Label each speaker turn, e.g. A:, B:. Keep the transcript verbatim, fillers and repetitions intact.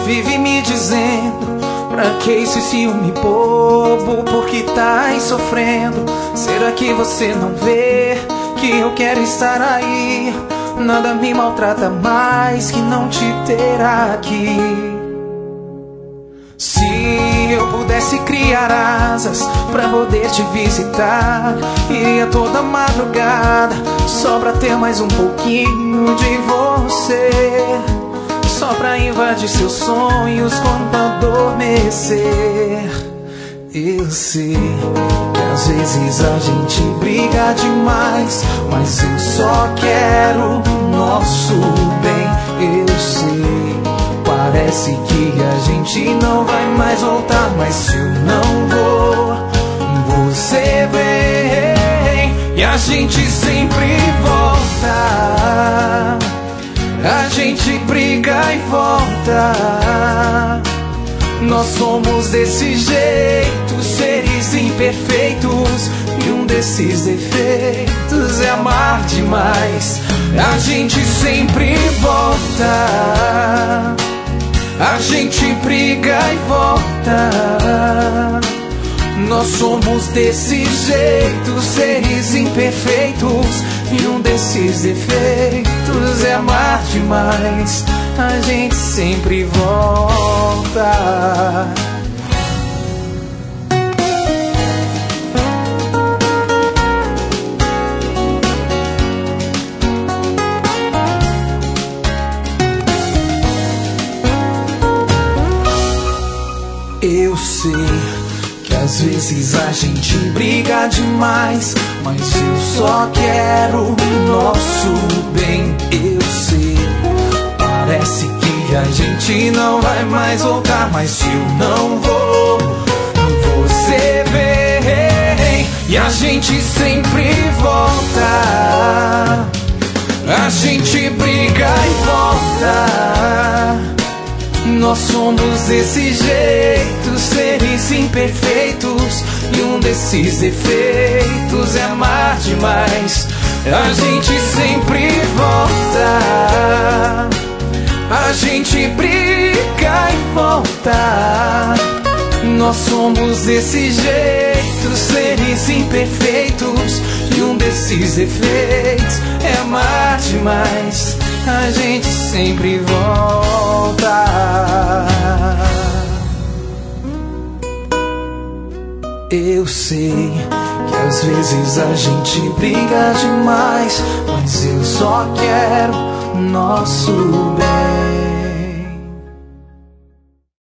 A: vive me dizendo: pra que esse ciúme bobo? Por que tá aí sofrendo? Será que você não vê que eu quero estar aí? Nada me maltrata mais que não te ter aqui. Se eu pudesse criar asas pra poder te visitar, iria toda madrugada só pra ter mais um pouquinho de você, só pra invadir seus sonhos quando adormecer. Eu sei que às vezes a gente briga demais, mas eu só quero nosso bem. Eu sei, parece que a gente não vai mais voltar, mas se eu não vou, você vem e a gente sempre volta. A gente briga e volta. Nós somos desse jeito, seres imperfeitos, e um desses defeitos é amar demais. A gente sempre volta. A gente briga e volta. Nós somos desse jeito, seres imperfeitos, e um desses defeitos é amar demais. A gente sempre volta. Eu sei que às vezes a gente briga demais, mas eu só quero nosso bem. Eu sei, parece que a gente não vai mais voltar, mas se eu não vou, você vem e a gente sempre volta. A gente briga e volta. Nós somos desse jeito, seres imperfeitos, e um desses defeitos é amar demais. A gente sempre volta. A gente briga e volta. Nós somos desse jeito, seres imperfeitos, e um desses defeitos é amar demais. A gente sempre volta. Eu sei que às vezes a gente briga demais, mas eu só quero nosso bem.